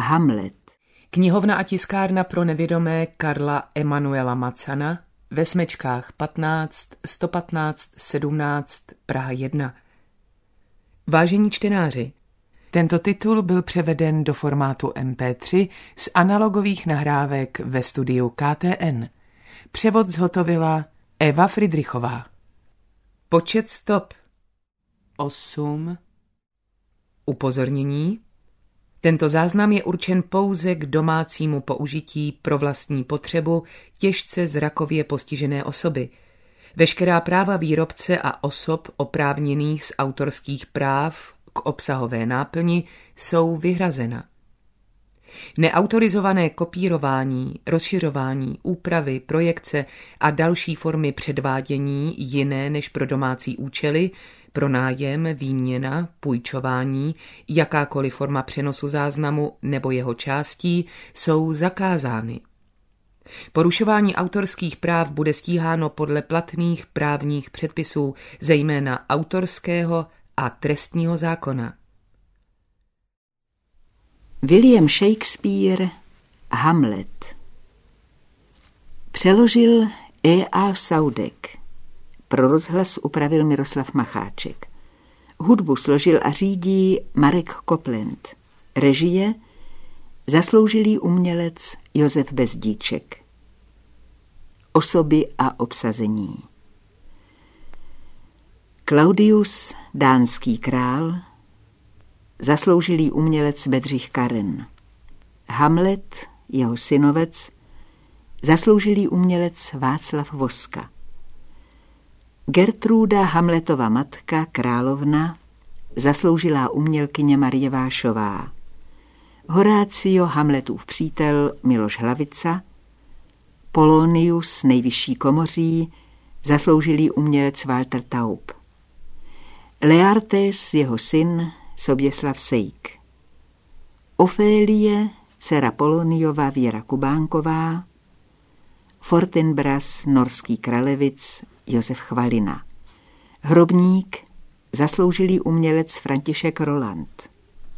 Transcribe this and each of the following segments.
Hamlet. Knihovna a tiskárna pro nevědomé Karla Emanuela Macana ve Smečkách 15 115 17 Praha 1. Vážení čtenáři, tento titul byl převeden do formátu MP3 z analogových nahrávek ve studiu KTN. Převod zhotovila Eva Fridrichová. Počet stop 8. Upozornění. Tento záznam je určen pouze k domácímu použití pro vlastní potřebu těžce zrakově postižené osoby. Veškerá práva výrobce a osob oprávněných z autorských práv k obsahové náplni jsou vyhrazena. Neautorizované kopírování, rozšiřování, úpravy, projekce a další formy předvádění jiné než pro domácí účely, pronájem, výměna, půjčování, jakákoliv forma přenosu záznamu nebo jeho částí jsou zakázány. Porušování autorských práv bude stíháno podle platných právních předpisů, zejména autorského a trestního zákona. William Shakespeare Hamlet. Přeložil E.A. Saudek. Pro rozhlas upravil Miroslav Macháček. Hudbu složil a řídí Marek Kopland. Režie zasloužilý umělec Josef Bezdíček. Osoby a obsazení. Claudius, dánský král, zasloužilý umělec Bedřich Karen. Hamlet, jeho synovec, zasloužilý umělec Václav Voska. Gertruda, Hamletova matka, královna, zasloužilá umělkyně Marie Vášová. Horácio, Hamletův přítel, Miloš Hlavica. Polonius, nejvyšší komoří, zasloužilý umělec Walter Taub. Leartes, jeho syn, Soběslav Sejk. Ofélie, dcera Poloniova, Věra Kubánková. Fortinbras, norský kralevic, Josef Chvalina. Hrobník, zasloužilý umělec František Roland.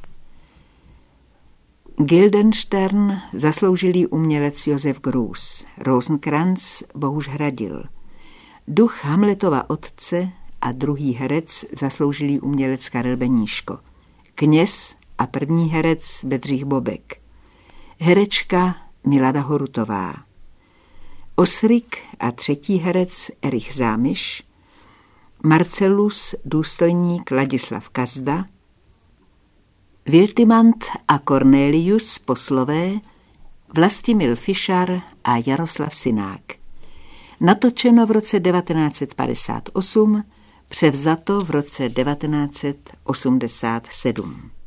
Guildenstern, zasloužilý umělec Josef Grus. Rosenkrantz, Bohuž Hradil. Duch Hamletova otce a druhý herec, zasloužilý umělec Karel Beníško. Kněz a první herec Bedřich Bobek. Herečka Milada Horutová. Osrik a třetí herec Erich Zámiš. Marcellus, důstojník Ladislav Kazda. Viltimant a Cornelius, poslové Vlastimil Fišar a Jaroslav Sinák. Natočeno v roce 1958, převzato v roce 1987.